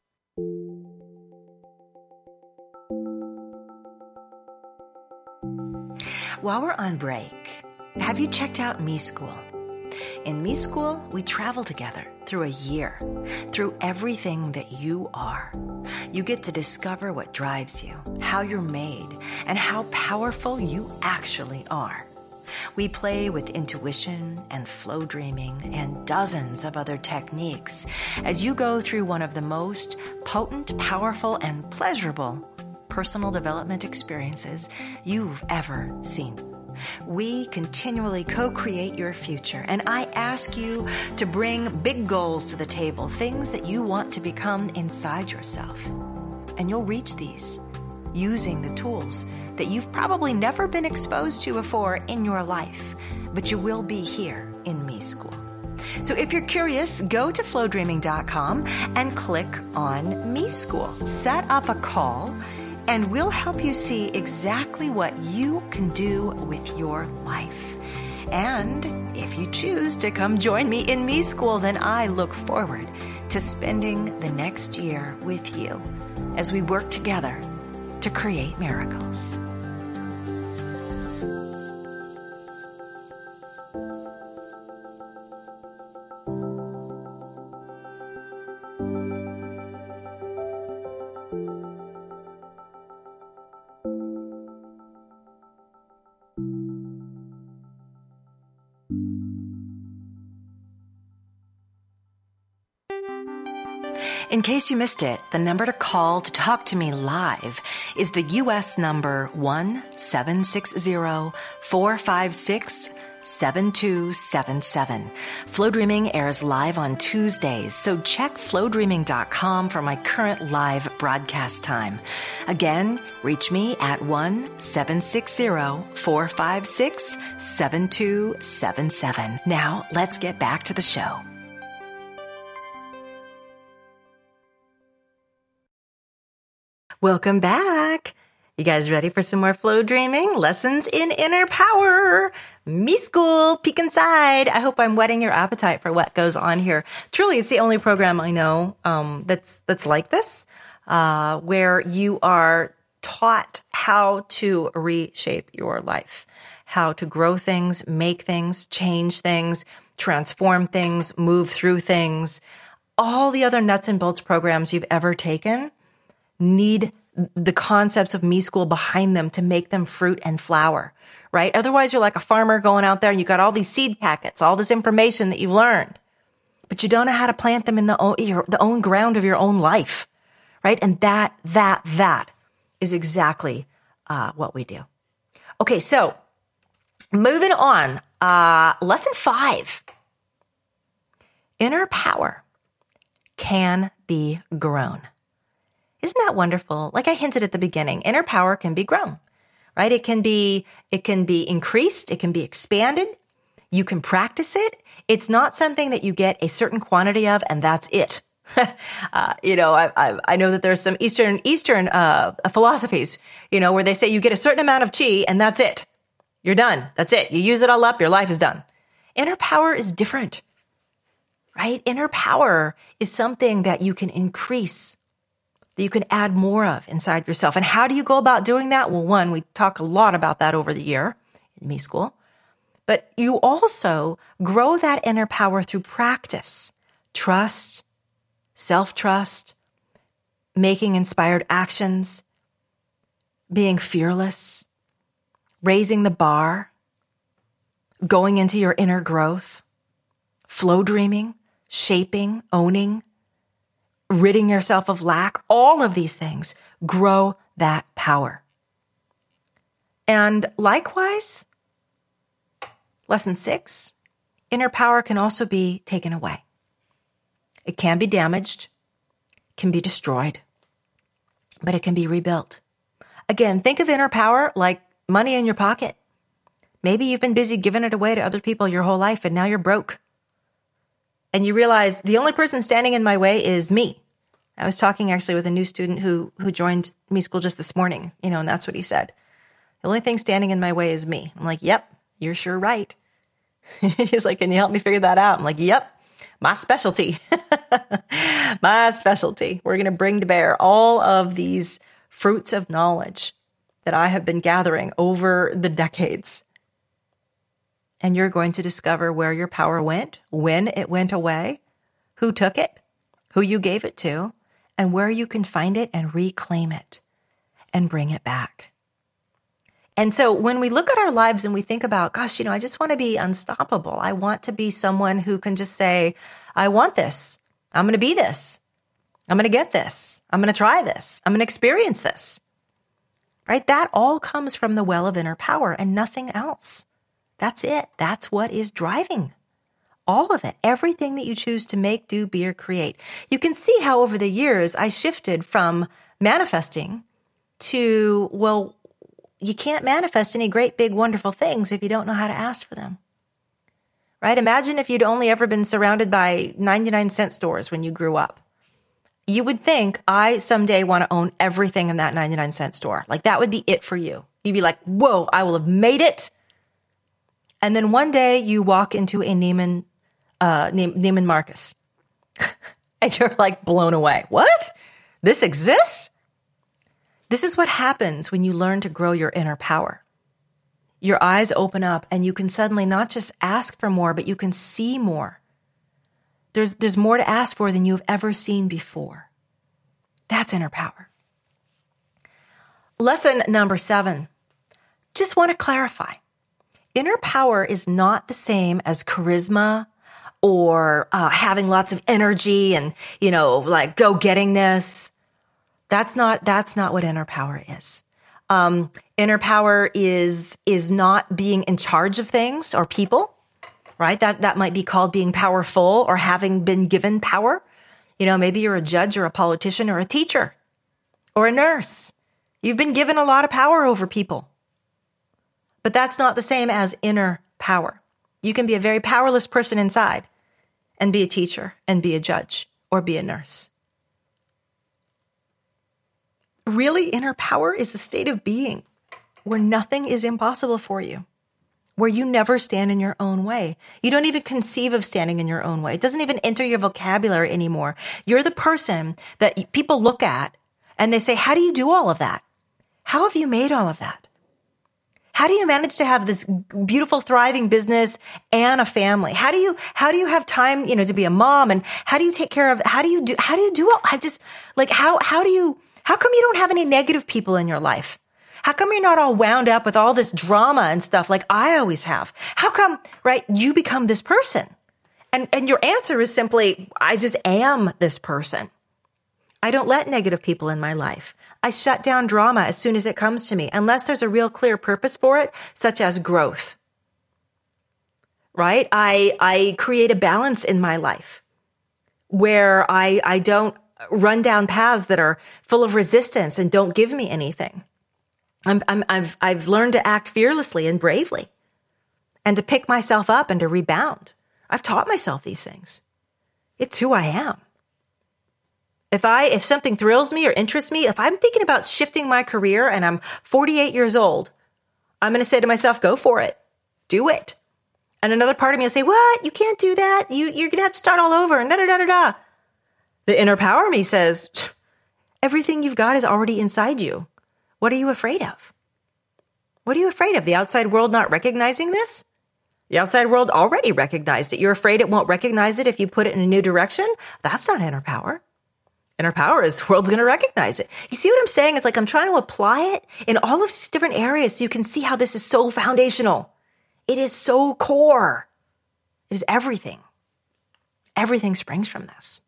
While we're on break, have you checked out Me School? In Me School, we travel together through a year, through everything that you are. You get to discover what drives you, how you're made, and how powerful you actually are. We play with intuition and flow dreaming and dozens of other techniques as you go through one of the most potent, powerful, and pleasurable personal development experiences you've ever seen. We continually co-create your future, and I ask you to bring big goals to the table, things that you want to become inside yourself. And you'll reach these using the tools that you've probably never been exposed to before in your life, but you will be here in Me School. So if you're curious, go to flow dreaming dot com and click on Me School. Set up a call and we'll help you see exactly what you can do with your life. And if you choose to come join me in Me School, then I look forward to spending the next year with you as we work together to create miracles. In case you missed it, the number to call to talk to me live is the U S number one seven six zero, four five six, seven two seven seven. Flow Dreaming airs live on Tuesdays, so check flow dreaming dot com for my current live broadcast time. Again, reach me at one seven six zero, four five six, seven two seven seven. Now, let's get back to the show. Welcome back. You guys ready for some more flow dreaming? Lessons in inner power. Me School, peek inside. I hope I'm whetting your appetite for what goes on here. Truly, it's the only program I know um, that's that's like this, uh, where you are taught how to reshape your life, how to grow things, make things, change things, transform things, move through things. All the other nuts and bolts programs you've ever taken need the concepts of Me School behind them to make them fruit and flower, right? Otherwise, you're like a farmer going out there and you got all these seed packets, all this information that you've learned, but you don't know how to plant them in the own, your, the own ground of your own life, right? And that, that, that is exactly uh, what we do. Okay, so moving on, uh, lesson five. Inner power can be grown. Isn't that wonderful? Like I hinted at the beginning, inner power can be grown, right? It can be, it can be increased. It can be expanded. You can practice it. It's not something that you get a certain quantity of and that's it. uh, you know, I, I, I know that there's some Eastern, Eastern, uh, philosophies, you know, where they say you get a certain amount of chi and that's it. You're done. That's it. You use it all up. Your life is done. Inner power is different, right? Inner power is something that you can increase, that you can add more of inside yourself. And how do you go about doing that? Well, one, we talk a lot about that over the year in Me School, but you also grow that inner power through practice, trust, self-trust, making inspired actions, being fearless, raising the bar, going into your inner growth, flow dreaming, shaping, owning, ridding yourself of lack. All of these things grow that power. And likewise, lesson six, inner power can also be taken away. It can be damaged, can be destroyed, but it can be rebuilt. Again, think of inner power like money in your pocket. Maybe you've been busy giving it away to other people your whole life and now you're broke. And you realize the only person standing in my way is me. I was talking actually with a new student who who joined Me School just this morning, you know, and that's what he said. The only thing standing in my way is me. I'm like, yep, you're sure right. He's like, can you help me figure that out? I'm like, yep, my specialty. My specialty. We're going to bring to bear all of these fruits of knowledge that I have been gathering over the decades. And you're going to discover where your power went, when it went away, who took it, who you gave it to, and where you can find it and reclaim it and bring it back. And so when we look at our lives and we think about, gosh, you know, I just want to be unstoppable. I want to be someone who can just say, I want this. I'm going to be this. I'm going to get this. I'm going to try this. I'm going to experience this. Right? That all comes from the well of inner power and nothing else. That's it. That's what is driving all of it. Everything that you choose to make, do, be, or create. You can see how over the years I shifted from manifesting to, well, you can't manifest any great, big, wonderful things if you don't know how to ask for them. Right? Imagine if you'd only ever been surrounded by ninety-nine cent stores when you grew up. You would think, I someday want to own everything in that ninety-nine cent store. Like that would be it for you. You'd be like, whoa, I will have made it. And then one day you walk into a Neiman, uh, ne- Neiman Marcus and you're like blown away. What? This exists? This is what happens when you learn to grow your inner power. Your eyes open up and you can suddenly not just ask for more, but you can see more. There's, there's more to ask for than you've ever seen before. That's inner power. Lesson number seven. Just want to clarify. Inner power is not the same as charisma or uh, having lots of energy and, you know, like go gettingness. That's not, that's not what inner power is. Um, inner power is, is not being in charge of things or people, right? That, that might be called being powerful or having been given power. You know, maybe you're a judge or a politician or a teacher or a nurse. You've been given a lot of power over people. But that's not the same as inner power. You can be a very powerless person inside and be a teacher and be a judge or be a nurse. Really, inner power is a state of being where nothing is impossible for you, where you never stand in your own way. You don't even conceive of standing in your own way. It doesn't even enter your vocabulary anymore. You're the person that people look at and they say, how do you do all of that? How have you made all of that? How do you manage to have this beautiful, thriving business and a family? How do you, how do you have time, you know, to be a mom? And how do you take care of, how do you do, how do you do all, I just like, how, how do you, how come you don't have any negative people in your life? How come you're not all wound up with all this drama and stuff like I always have? How come, right, you become this person? And, and your answer is simply, I just am this person. I don't let negative people in my life. I shut down drama as soon as it comes to me, unless there's a real clear purpose for it, such as growth. Right? I, I create a balance in my life where I, I don't run down paths that are full of resistance and don't give me anything. I'm, I'm, I've, I've learned to act fearlessly and bravely and to pick myself up and to rebound. I've taught myself these things. It's who I am. If I, if something thrills me or interests me, if I'm thinking about shifting my career and I'm forty-eight years old, I'm going to say to myself, go for it. Do it. And another part of me will say, what? You can't do that. You, you're going to have to start all over and da, da, da, da, da. The inner power of me says, everything you've got is already inside you. What are you afraid of? What are you afraid of? The outside world not recognizing this? The outside world already recognized it. You're afraid it won't recognize it if you put it in a new direction? That's not inner power. Inner power is the world's going to recognize it. You see what I'm saying? It's like I'm trying to apply it in all of these different areas so you can see how this is so foundational. It is so core. It is everything. Everything springs from this.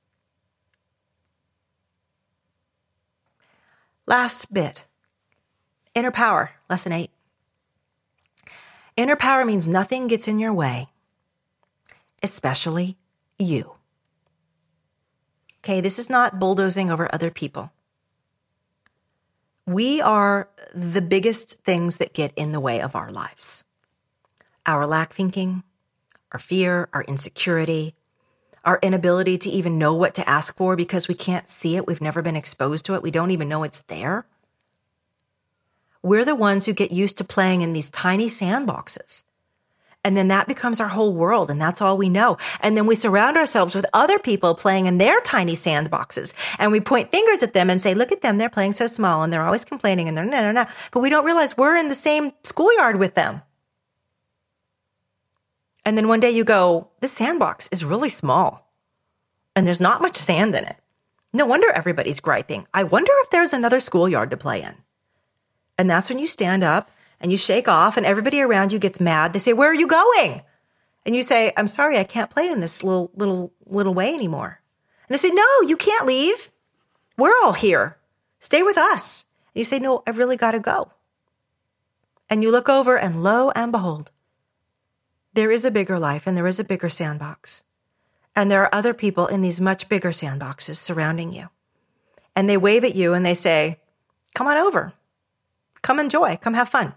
Last bit. Inner power, lesson eight. Inner power means nothing gets in your way, especially you. Okay, this is not bulldozing over other people. We are the biggest things that get in the way of our lives. Our lack thinking, our fear, our insecurity, our inability to even know what to ask for because we can't see it. We've never been exposed to it. We don't even know it's there. We're the ones who get used to playing in these tiny sandboxes. And then that becomes our whole world, and that's all we know. And then we surround ourselves with other people playing in their tiny sandboxes. And we point fingers at them and say, look at them, they're playing so small, and they're always complaining, and they're no, no, no. But we don't realize we're in the same schoolyard with them. And then one day you go, this sandbox is really small, and there's not much sand in it. No wonder everybody's griping. I wonder if there's another schoolyard to play in. And that's when you stand up and you shake off and everybody around you gets mad. They say, where are you going? And you say, I'm sorry, I can't play in this little, little, little way anymore. And they say, no, you can't leave. We're all here. Stay with us. And you say, no, I've really got to go. And you look over and lo and behold, there is a bigger life and there is a bigger sandbox. And there are other people in these much bigger sandboxes surrounding you. And they wave at you and they say, come on over. Come enjoy. Come have fun.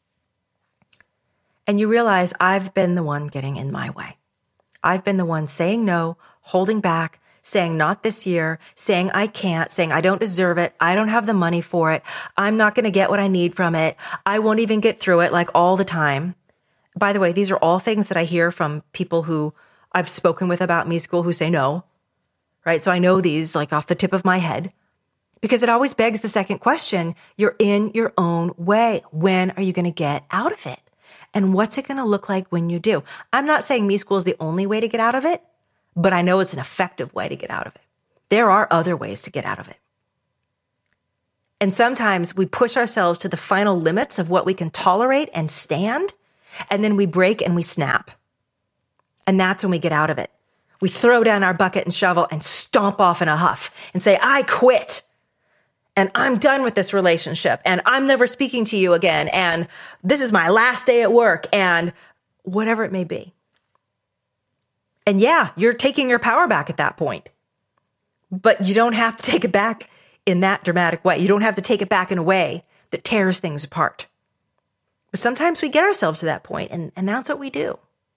And you realize I've been the one getting in my way. I've been the one saying no, holding back, saying not this year, saying I can't, saying I don't deserve it. I don't have the money for it. I'm not going to get what I need from it. I won't even get through it like all the time. By the way, these are all things that I hear from people who I've spoken with about Me School who say no, right? So I know these like off the tip of my head. Because it always begs the second question, you're in your own way. When are you going to get out of it? And what's it going to look like when you do? I'm not saying Me School is the only way to get out of it, but I know it's an effective way to get out of it. There are other ways to get out of it. And sometimes we push ourselves to the final limits of what we can tolerate and stand, and then we break and we snap. And that's when we get out of it. we throw down our bucket and shovel and stomp off in a huff and say, I quit. And I'm done with this relationship, and I'm never speaking to you again, and this is my last day at work, and whatever it may be. And yeah, you're taking your power back at that point. But you don't have to take it back in that dramatic way. You don't have to take it back in a way that tears things apart. But sometimes we get ourselves to that point, and, and that's what we do.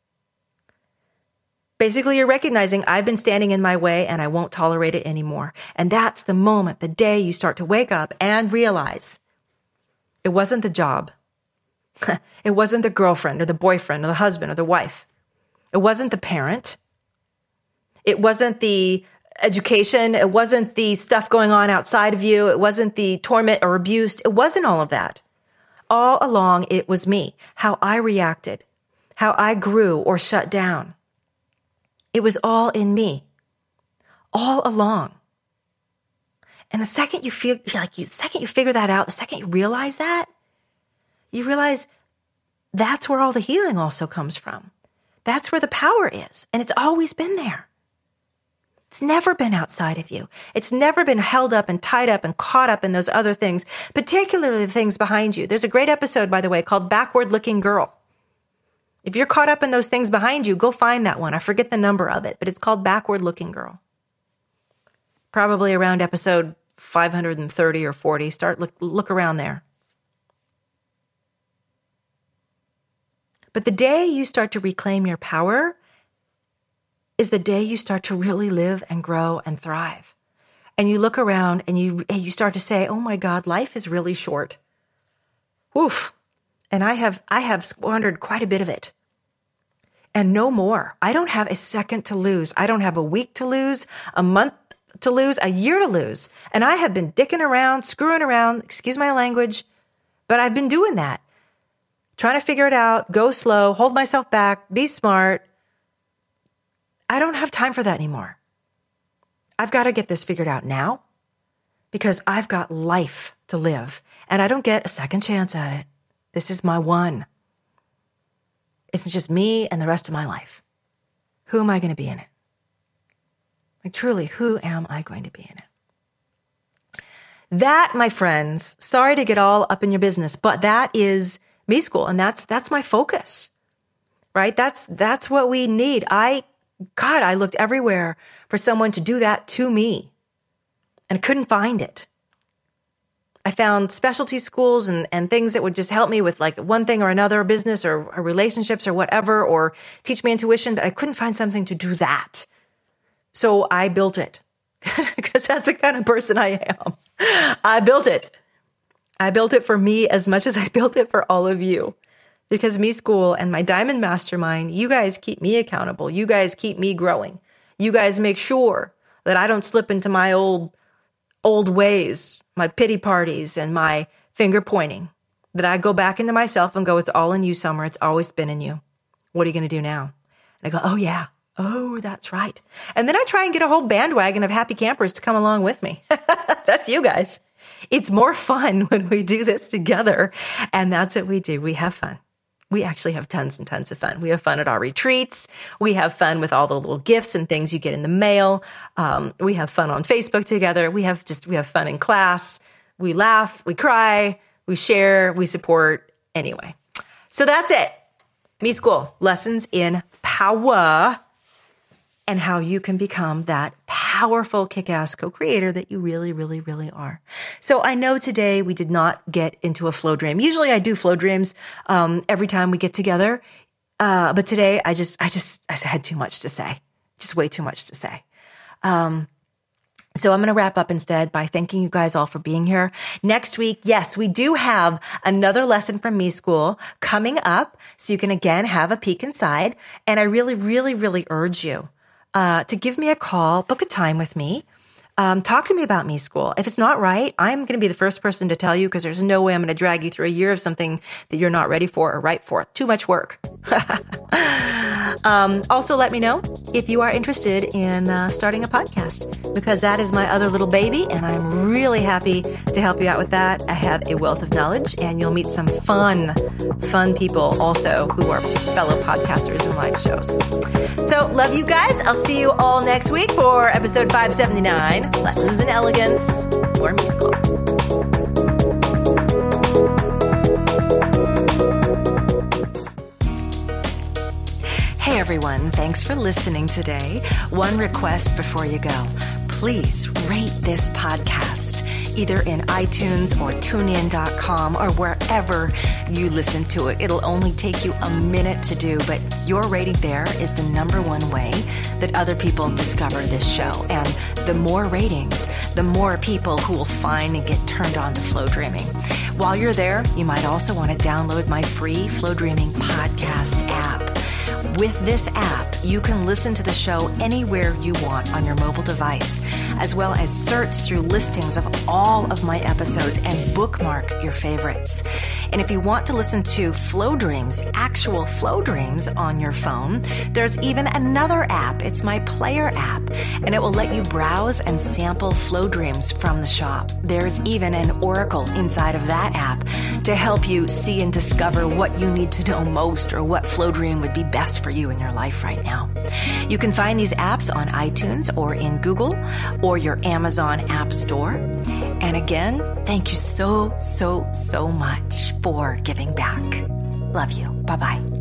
Basically, you're recognizing I've been standing in my way and I won't tolerate it anymore. And that's the moment, the day you start to wake up and realize it wasn't the job. It wasn't the girlfriend or the boyfriend or the husband or the wife. It wasn't the parent. It wasn't the education. It wasn't the stuff going on outside of you. It wasn't the torment or abuse. It wasn't all of that. All along, it was me, how I reacted, how I grew or shut down. It was all in me, all along. And the second you feel like you, the second you figure that out, the second you realize that, you realize that's where all the healing also comes from. That's where the power is. And it's always been there. It's never been outside of you. It's never been held up and tied up and caught up in those other things, particularly the things behind you. There's a great episode, by the way, called Backward Looking Girl. If you're caught up in those things behind you, go find that one. I forget the number of it, but it's called Backward Looking Girl. Probably around episode five hundred thirty or forty. Start look, look around there. But the day you start to reclaim your power is the day you start to really live and grow and thrive. And you look around and you, and you start to say, oh my God, life is really short. Oof. And I have, I have squandered quite a bit of it. And no more. I don't have a second to lose. I don't have a week to lose, a month to lose, a year to lose. And I have been dicking around, screwing around, excuse my language, but I've been doing that. Trying to figure it out, go slow, hold myself back, be smart. I don't have time for that anymore. I've got to get this figured out now because I've got life to live and I don't get a second chance at it. This is my one. It's just me and the rest of my life. Who am I going to be in it? Like truly, who am I going to be in it? That, my friends, sorry to get all up in your business, but that is Me School. And that's, that's my focus, right? That's, that's what we need. I, God, I looked everywhere for someone to do that to me and couldn't find it. I found specialty schools and, and things that would just help me with like one thing or another, business or, or relationships or whatever, or teach me intuition, but I couldn't find something to do that. So I built it because that's the kind of person I am. I built it. I built it for me as much as I built it for all of you. Because Me School and my Diamond Mastermind, you guys keep me accountable. You guys keep me growing. You guys make sure that I don't slip into my old, old ways, my pity parties and my finger pointing, that I go back into myself and go, it's all in you, Summer. It's always been in you. What are you going to do now? And I go, oh yeah. Oh, that's right. And then I try and get a whole bandwagon of happy campers to come along with me. That's you guys. It's more fun when we do this together. And that's what we do. We have fun. We actually have tons and tons of fun. We have fun at our retreats. We have fun with all the little gifts and things you get in the mail. Um, we have fun on Facebook together. We have just, we have fun in class. We laugh, we cry, we share, we support. Anyway, so that's it. Me School, lessons in power and how you can become that powerful, kick-ass co-creator that you really, really, really are. So I know today we did not get into a flow dream. Usually I do flow dreams um, every time we get together. Uh, but today I just, I just, I had too much to say. Just way too much to say. Um, So I'm going to wrap up instead by thanking you guys all for being here. Next week, yes, we do have another lesson from Me School coming up. So you can again have a peek inside. And I really, really, really urge you uh, to give me a call, book a time with me. Um, talk to me about Me School. If it's not right, I'm going to be the first person to tell you because there's no way I'm going to drag you through a year of something that you're not ready for or right for. Too much work. Um, also, let me know if you are interested in uh, starting a podcast, because that is my other little baby, and I'm really happy to help you out with that. I have a wealth of knowledge, and you'll meet some fun, fun people also who are fellow podcasters and live shows. So, love you guys. I'll see you all next week for episode five seventy-nine, Lessons in Elegance, or Me School. Hey everyone, thanks for listening today. One request before you go. Please rate this podcast either in iTunes or tune in dot com or wherever you listen to it. It'll only take you a minute to do, but your rating there is the number one way that other people discover this show. And the more ratings, the more people who will find and get turned on to Flow Dreaming. While you're there, you might also want to download my free Flow Dreaming podcast app. With this app, you can listen to the show anywhere you want on your mobile device, as well as search through listings of all of my episodes and bookmark your favorites. And if you want to listen to Flow Dreams, actual Flow Dreams on your phone, there's even another app. It's my Player app, and it will let you browse and sample Flow Dreams from the shop. There's even an oracle inside of that app to help you see and discover what you need to know most, or what Flow Dream would be best for you in your life right now. You can find these apps on iTunes or in Google or your Amazon App Store. And again, thank you so, so, so much for giving back. Love you. Bye-bye.